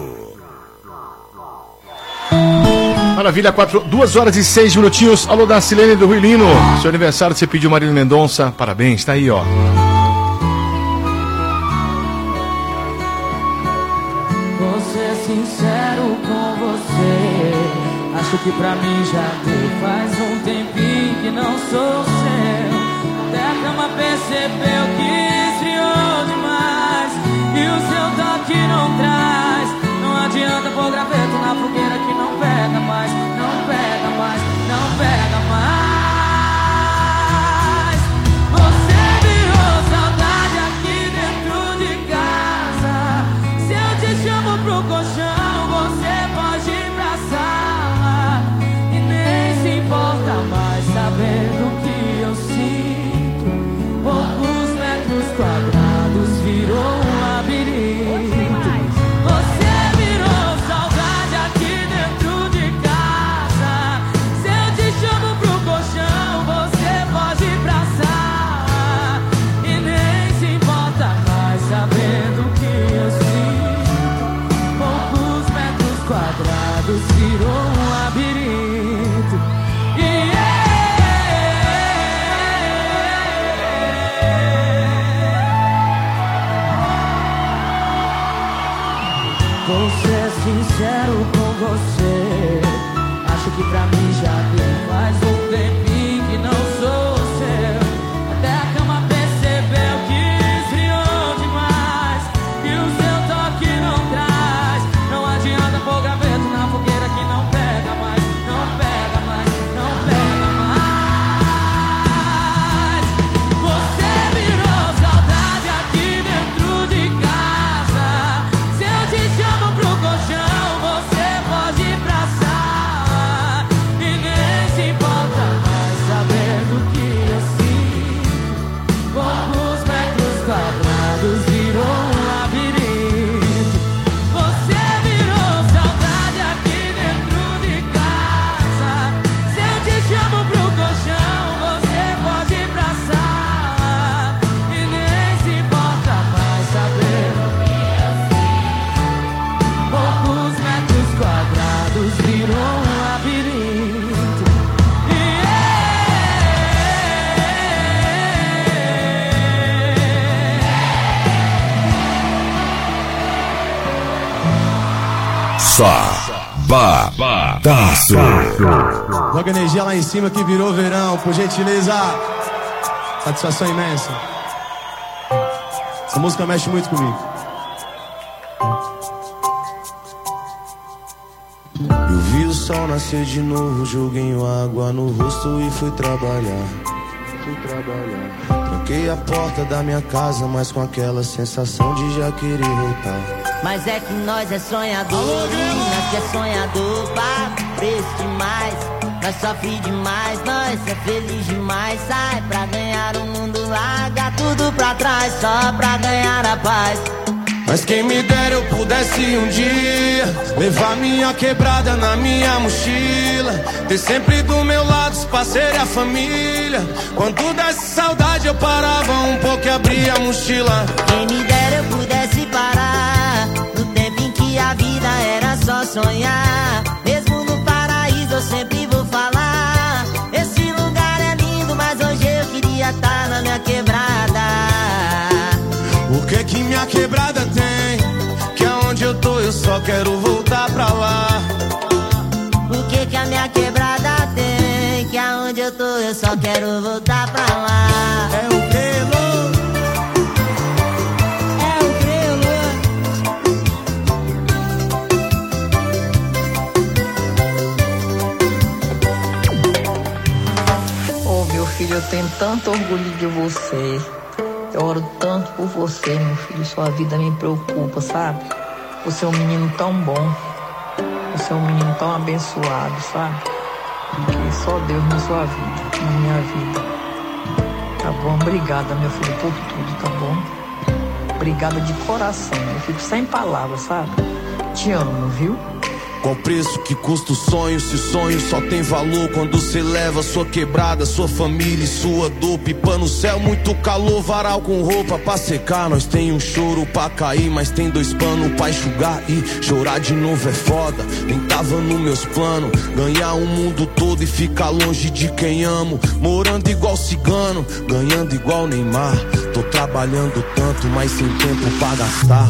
Maravilha, quatro, duas horas e seis minutinhos. Alô, da Silene do Ruilino. Seu aniversário, você pediu Marília Mendonça. Parabéns, tá aí, ó. Você é sincero com você. Acho que pra mim já deu. Faz um tempinho que não sou seu. Até a cama percebeu que esfriou demais. E o seu toque não traz. Não adianta pôr graveto na fogueira que não pega mais. Não pega mais, não pega mais. Você me rosa. sincero com você. Acho que pra mim já deu faz um tempinho que não sou seu. Até a cama percebeu que esfriou demais, que o seu toque não traz. Não adianta pôr graveto na fogueira que não pega mais, não pega mais, não pega mais. Você virou saudade aqui dentro de casa. Se eu te chamo pro colchão, você pode ir pra sala e nem se importa mais saber do que eu sinto. Poucos metros quadrados virou um labirinto. Você virou saudade aqui dentro de casa. Se eu te chamo pro colchão, você pode ir pra sala e nem se importa mais saber do que eu sinto. Poucos metros quadrados virou um labirinto. Sabadaço. Joga energia lá em cima que virou verão, por gentileza. Satisfação imensa. Essa música mexe muito comigo. Eu vi o sol nascer de novo, joguei água no rosto e fui trabalhar. Fui trabalhar. Tranquei a porta da minha casa, mas com aquela sensação de já querer voltar. Mas é que nós é sonhador, nós que é sonhador, papo preço demais. Nós sofre demais, nós é feliz demais. Sai pra ganhar o mundo, larga tudo pra trás, só pra ganhar a paz. Mas quem me dera eu pudesse um dia levar minha quebrada na minha mochila, ter sempre do meu lado os parceiros e a família. Quando desse saudade eu parava um pouco e abria a mochila. Quem me dera eu pudesse parar no tempo em que a vida era só sonhar. Mesmo no paraíso eu sempre vou falar, esse lugar é lindo, mas hoje eu queria estar na minha quebrada. O que que minha quebrada tem? Que aonde eu tô eu só quero voltar pra lá. O que que a minha quebrada tem? Que aonde eu tô eu só quero voltar pra lá. É o grelo, é o grelo. Oh, meu filho, eu tenho tanto orgulho de você. Eu oro tanto por você, meu filho. Sua vida me preocupa, sabe? Você é um menino tão bom. Você é um menino tão abençoado, sabe? Que só Deus na sua vida, na minha vida. Tá bom? Obrigada, meu filho, por tudo, tá bom? Obrigada de coração. Eu fico sem palavras, sabe? Te amo, viu? Qual preço que custa o sonho? Se sonho só tem valor quando cê leva sua quebrada, sua família e sua dor. Pipa no céu, muito calor, varal com roupa pra secar. Nós tem um choro pra cair, mas tem dois panos pra enxugar. E chorar de novo é foda, nem tava nos meus planos. Ganhar o mundo todo e ficar longe de quem amo. Morando igual cigano, ganhando igual Neymar. Tô trabalhando tanto, mas sem tempo pra gastar.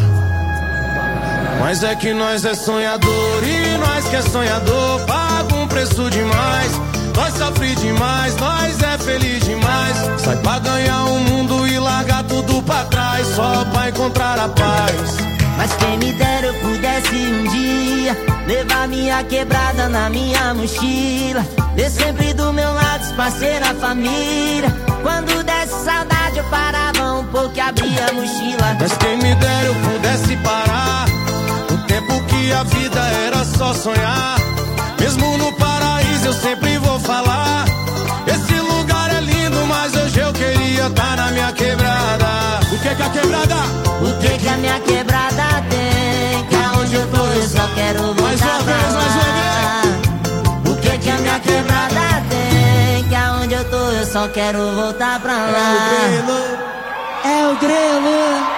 Mas é que nós é sonhador e nós que é sonhador paga um preço demais. Nós sofre demais, nós é feliz demais. Sai pra ganhar o mundo e largar tudo pra trás, só pra encontrar a paz. Mas quem me dera eu pudesse um dia levar minha quebrada na minha mochila, ter sempre do meu lado os parceiros, a família. Quando desse saudade eu parava um pouco e abria a mochila. Mas quem me dera eu pudesse parar o tempo que a vida era só sonhar. Mesmo no paraíso eu sempre vou falar, esse lugar é lindo, mas hoje eu queria estar na minha quebrada. O que que a quebrada? O que que a minha quebrada tem? Que aonde eu tô eu só quero voltar mais uma pra vez, lá. mais uma vez. O que que a minha quebrada tem? Que aonde eu tô eu só quero voltar pra lá. É o grelo, é o grelo.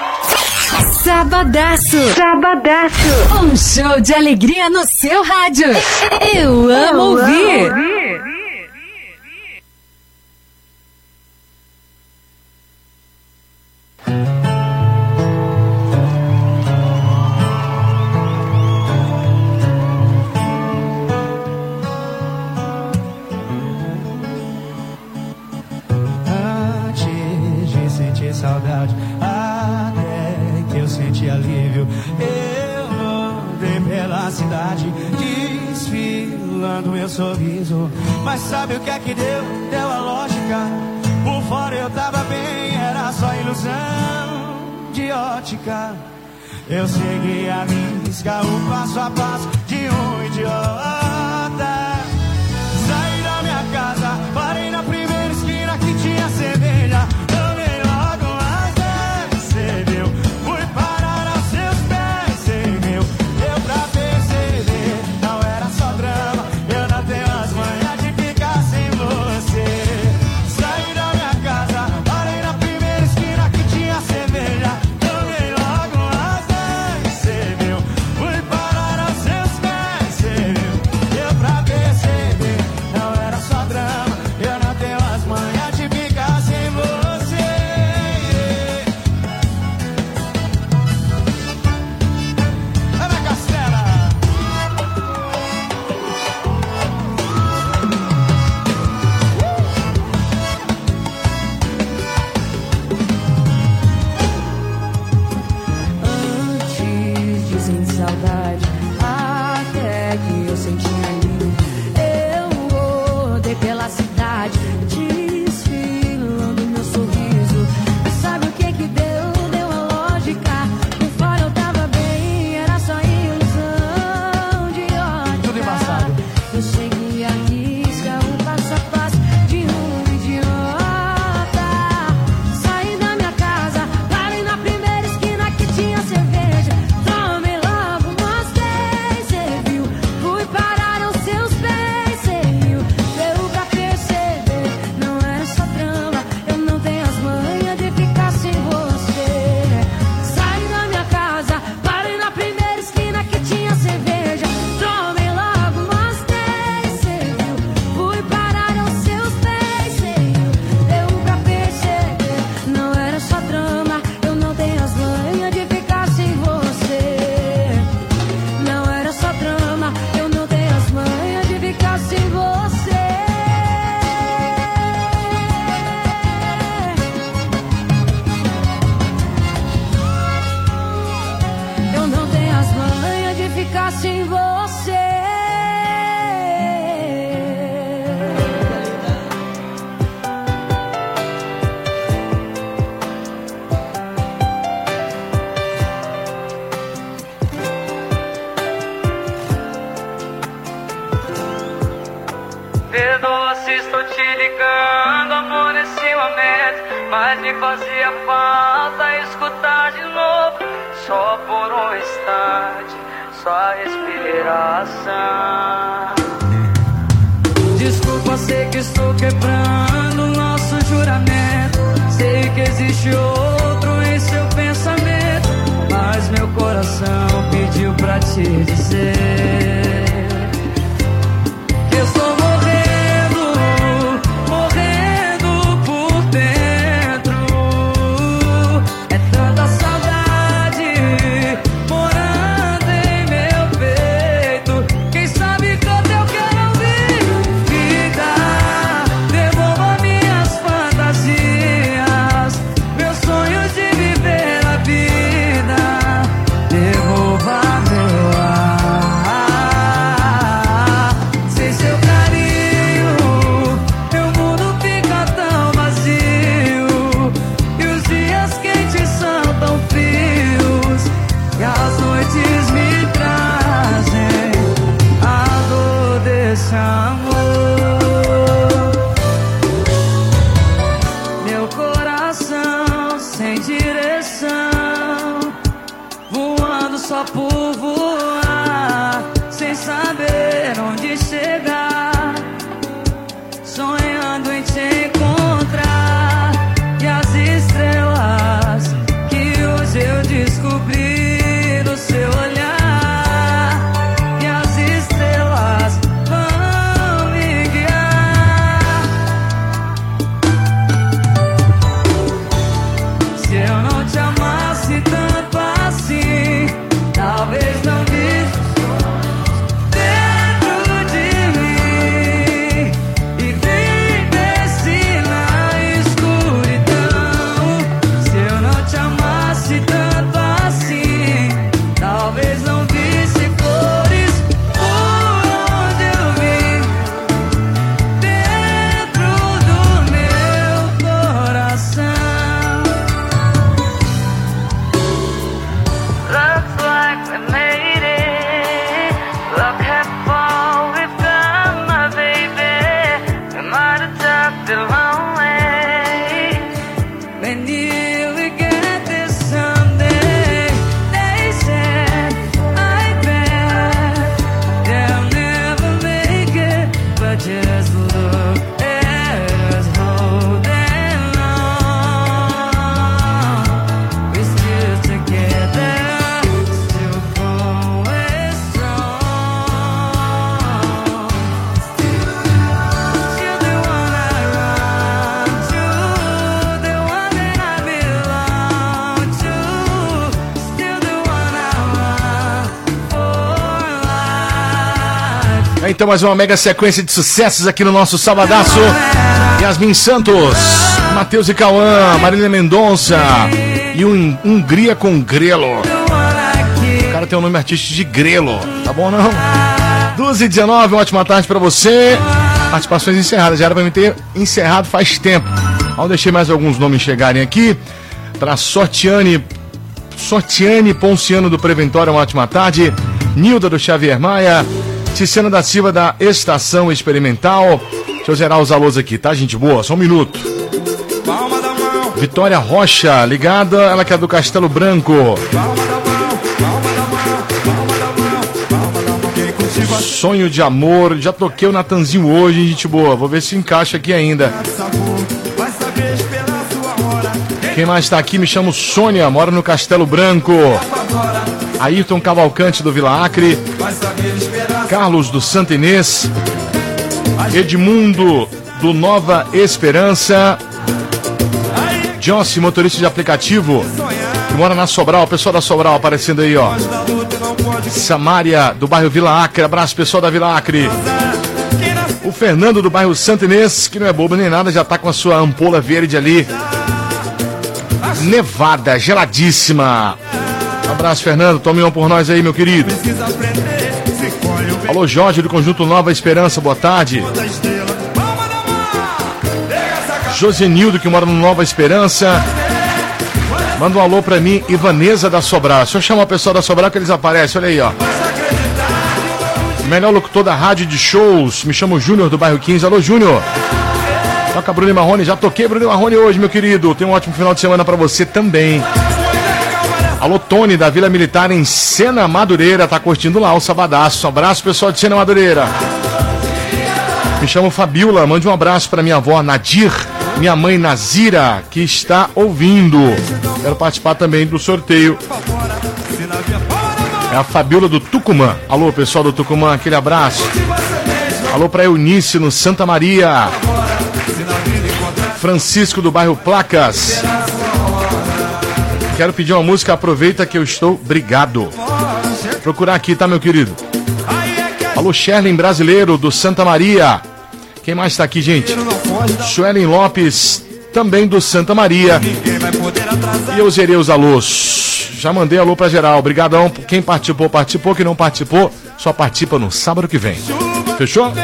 Sabadaço. Sabadaço. Um show de alegria no seu rádio. Eu amo Eu ouvir. Amo ouvir. saudade, até que eu senti alívio. Eu andei pela cidade, desfilando meu sorriso. Mas sabe o que é que deu? Deu a lógica. Por fora eu tava bem, era só ilusão de ótica. Eu segui a risca, o passo a passo de um idiota. Saí da minha casa, parei na primeira esquina que tinha cerveja. Tomei logo umas dez, cê viu? Fui parar aos seus pés, cê viu? Deu pra perceber, não era só drama. Eu não tenho as manhas de ficar sem você. Saí da minha casa, parei na primeira esquina que tinha cerveja. Tomei logo umas dez, cê viu? Fui parar aos seus pés, cê viu? Deu pra perceber, não era só drama. Eu não tenho as manhas de ficar sem você. É minha castela. Antes dizem saudade, até que eu senti alívio. Eu rodei pela cidade, desfilando meu sorriso. Mas sabe o que que deu? Deu a lógica. Por fora eu tava bem, era só ilusão de ótica. Tudo embaçado. Eu segui a risca, um passo a passo de um idiota. Saí da minha casa, parei na primeira esquina que tinha cerveja. Tomei logo umas dez, cê viu? Fui parar aos seus pés, cê viu? Deu pra perceber, não era só drama. Eu não tenho as manhas de ficar sem você. Saí da minha casa, parei na primeira esquina que tinha cerveja. Tomei logo umas dez, cê viu? Fui parar aos seus pés, cê viu? Deu pra perceber, não era só drama. Eu não tenho as manhas de ficar sem você. Não era só drama, eu não tenho as manhas de ficar sem você. Eu não tenho as manhas de ficar sem você. Perdoa se estou te ligando, amor, nesse momento. Mas me fazia falta escutar de novo, só por um instante, sua respiração. Desculpa, sei que estou quebrando nosso juramento. Sei que existe outro em seu pensamento, mas meu coração pediu pra te dizer que eu estou morrendo, morrendo por dentro. É tanta saudade morando em meu peito. Quem sabe quando eu quero ouvir vida, devolva minhas fantasias, meus sonhos de viver a vida. Devolva meu ar. Sem seu carinho, meu mundo fica tão vazio. E os dias quentes são tão frios, e as noites me trazem a dor desse amor. Meu coração sem direção, voando só por voar, sem saber onde chegar, sonhando em te encontrar. E as estrelas que hoje eu descobri no seu olhar, e as estrelas vão me guiar. Se eu não te amasse tanto assim, talvez não visse dentro de mim. and you would get this someday. They said I bet they'll never make it, but just look at us holding on. We're still together, still going strong. Still the one I run to, the one that I belong to. Still the one I run for life. Então, mais uma mega sequência de sucessos aqui no nosso Sabadaço. Yasmin Santos, Matheus e Cauã, Marília Mendonça e um Hungria com Grelo. O cara tem um nome artístico de Grelo, tá bom não? doze e dezenove, uma ótima tarde pra você. Participações encerradas, já era pra me ter encerrado faz tempo. Ó, deixei mais alguns nomes chegarem aqui. Pra Sortiane, Sortiane Ponciano do Preventório, uma ótima tarde. Nilda do Xavier Maia, Tiziana da Silva da Estação Experimental. Deixa eu zerar os alôs aqui, tá, gente boa? Só um minuto. Vitória Rocha, ligada, ela que é do Castelo Branco. Sonho de amor, já toquei o Natanzinho hoje, gente boa. Vou ver se encaixa aqui ainda. Quem mais tá aqui? Me chamo Sônia, moro no Castelo Branco. Ayrton Cavalcante do Vila Acre. Carlos do Santa Inês. Edmundo do Nova Esperança. Jossi, motorista de aplicativo, que mora na Sobral. Pessoal da Sobral aparecendo aí, ó. Samária do bairro Vila Acre. Abraço, pessoal da Vila Acre. O Fernando do bairro Santa Inês, que não é bobo nem nada, já tá com a sua ampola verde ali. Nevada, geladíssima. Abraço, Fernando. Tome um por nós aí, meu querido. Alô, Jorge do Conjunto Nova Esperança, boa tarde. Josenildo, que mora no Nova Esperança. Manda um alô pra mim, Ivanesa da Sobral. Se eu chamar o pessoal da Sobral que eles aparecem, olha aí, ó. Melhor locutor da rádio de shows, me chamo Júnior do bairro quinze. Alô, Júnior. Toca Bruno e Marrone, já toquei Bruno e Marrone hoje, meu querido. Tem um ótimo final de semana pra você também. Alô, Tony, da Vila Militar em Sena Madureira, tá curtindo lá o Sabadaço. Um abraço, pessoal de Sena Madureira. Me chamo Fabiola, mande um abraço pra minha avó Nadir, minha mãe Nazira, que está ouvindo. Quero participar também do sorteio. É a Fabiola do Tucumã. Alô, pessoal do Tucumã, aquele abraço. Alô pra Eunice no Santa Maria. Francisco do bairro Placas. Quero pedir uma música, aproveita que eu estou brigado. Procurar aqui, tá, meu querido? Alô, Sherlin Brasileiro do Santa Maria. Quem mais tá aqui, gente? Suelen Lopes, também do Santa Maria. E eu zerei os alôs. Já mandei alô pra geral. Obrigadão. Quem participou, participou. Quem não participou, só participa no sábado que vem. Fechou?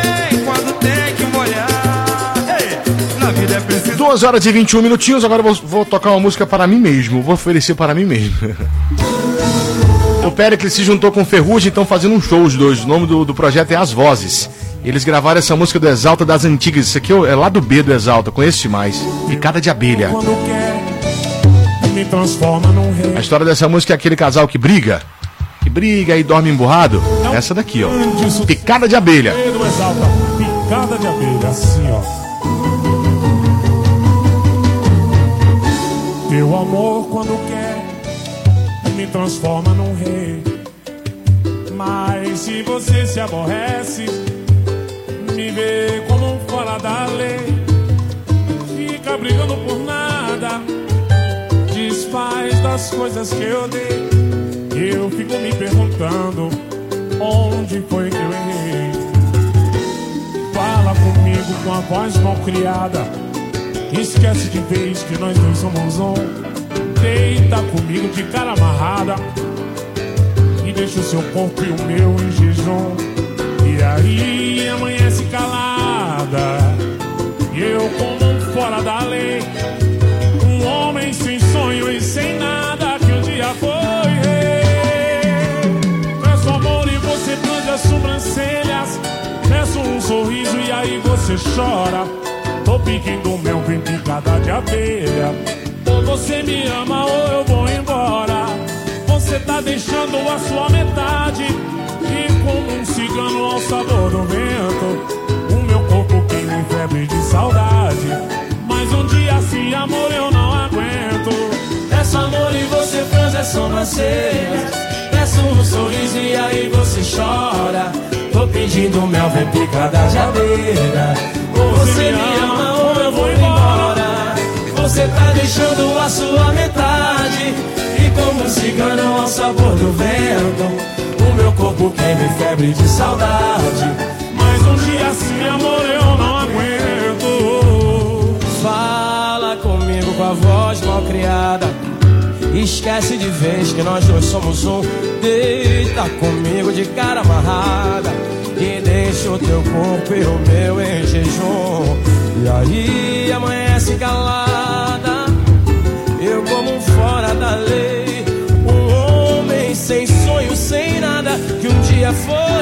duas horas e vinte e um minutinhos. Agora eu vou, vou tocar uma música para mim mesmo. Vou oferecer para mim mesmo. O Péricles se juntou com o Ferrugem, então fazendo um show os dois. O nome do, do projeto é As Vozes. Eles gravaram essa música do Exalta das Antigas. Isso aqui é lá do B do Exalta, conheço demais. Picada de Abelha. A história dessa música é aquele casal que briga, que briga e dorme emburrado. Essa daqui, ó. Picada de Abelha. Picada de Abelha, assim, ó. Teu amor, quando quer, me transforma num rei. Mas se você se aborrece, me vê como um fora da lei. Fica brigando por nada, desfaz das coisas que eu dei. Eu fico me perguntando, onde foi que eu errei? Fala comigo com a voz mal criada, esquece de vez que nós dois somos um. Deita comigo de cara amarrada e deixa o seu corpo e o meu em jejum. E aí amanhece calada, e eu como um fora da lei, um homem sem sonho e sem nada que um dia foi rei. Peço amor e você prende as sobrancelhas, peço um sorriso e aí você chora. Tô pedindo mel, vem picada de abelha. Você me ama ou eu vou embora. Você tá deixando a sua metade. E como um cigano ao sabor do vento, o meu corpo queima em febre de saudade. Mas um dia assim, amor, eu não aguento. Peço amor e você franze as sobrancelhas. Peço um sorriso e aí você chora. Tô pedindo mel, vem picada de abelha. Ou você me ama ou eu vou embora. Você tá deixando a sua metade. E como um cigano ao sabor do vento, o meu corpo queima em febre de saudade. Mas um dia assim, amor, eu não aguento. Fala comigo com a voz mal criada. Esquece de vez que nós dois somos um. Deita comigo de cara amarrada e deixa o teu corpo e o meu em jejum. E aí amanhece calada, eu como um fora da lei, um homem sem sonho, sem nada, que um dia foi.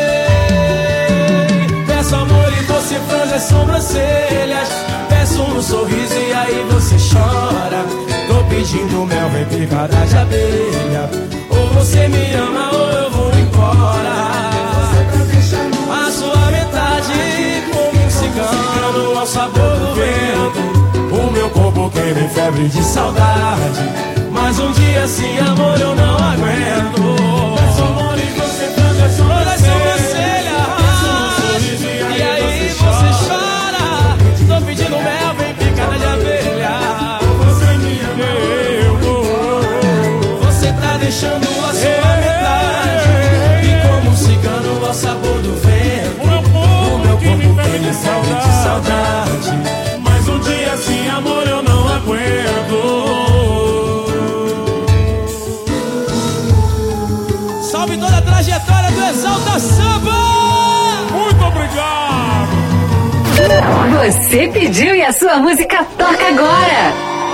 Peço amor e você franze as sobrancelhas. Peço um sorriso e aí você chora. Tô pedindo mel, vem picada de abelha. Ou você me ama ou eu vou embora. A sua metade como um cigano ao sabor do vento, o meu corpo queima em febre de saudade. Mas um dia assim, amor, eu não aguento. Peço amor e você franze as sobrancelhas. E aí você chora. Tô pedindo mel, vem picada de abelha. Você tá deixando a sua metade. E como um cigano ao sabor do vento, o meu corpo queima em febre de saudade. Mas um dia assim, amor, eu não aguento. Salve toda a trajetória do Exalta Samba! Muito obrigado! Você pediu e a sua música toca agora!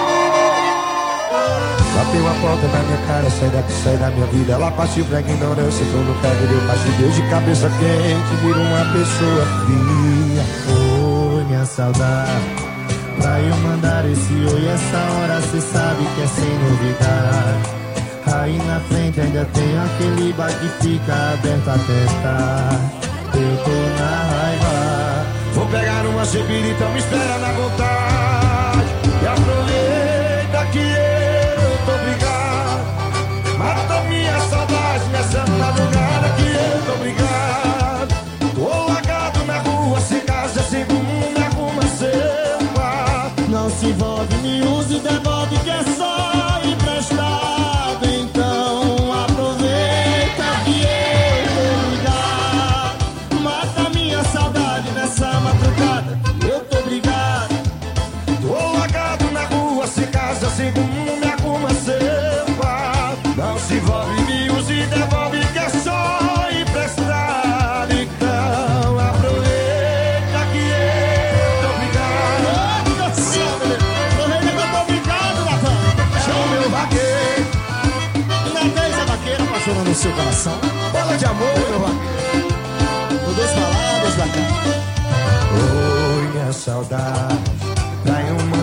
Bateu a porta na minha cara, sai daqui, sai da minha vida. Ela partiu pra ignorância, tô no pé dele, eu castiguei de cabeça quente, viro uma pessoa fria. Oi, minha saudade, pra eu mandar esse oi, essa hora cê sabe que é sem novidade. Aí na frente ainda tem aquele bar que fica aberto até tarde. Eu tô na raiva, vou pegar uma cerveja, então me espera na vontade. E aproveita que eu tô brigado, mata minha saudade nessa madrugada que eu tô brigado. Tô largado na rua, se casa, segundo me arruma seu par. Não se envolve, me use e devolve que é só emprestado. Então aproveita que eu tô brigado, mata minha saudade nessa madrugada eu tô brigado. Tô largado na rua, se casa, segundo me arruma seu par. Não se envolve, me use e devolve que é só emprestado. Então aproveita que eu tô brigado. Aproveita que eu tô brigado, Natan. Chama o meu vaqueiro. Natan, essa vaqueira apaixonando o seu coração. Bola de amor, meu vaqueiro. Por duas palavras da cara. Oi, minha saudade, trai uma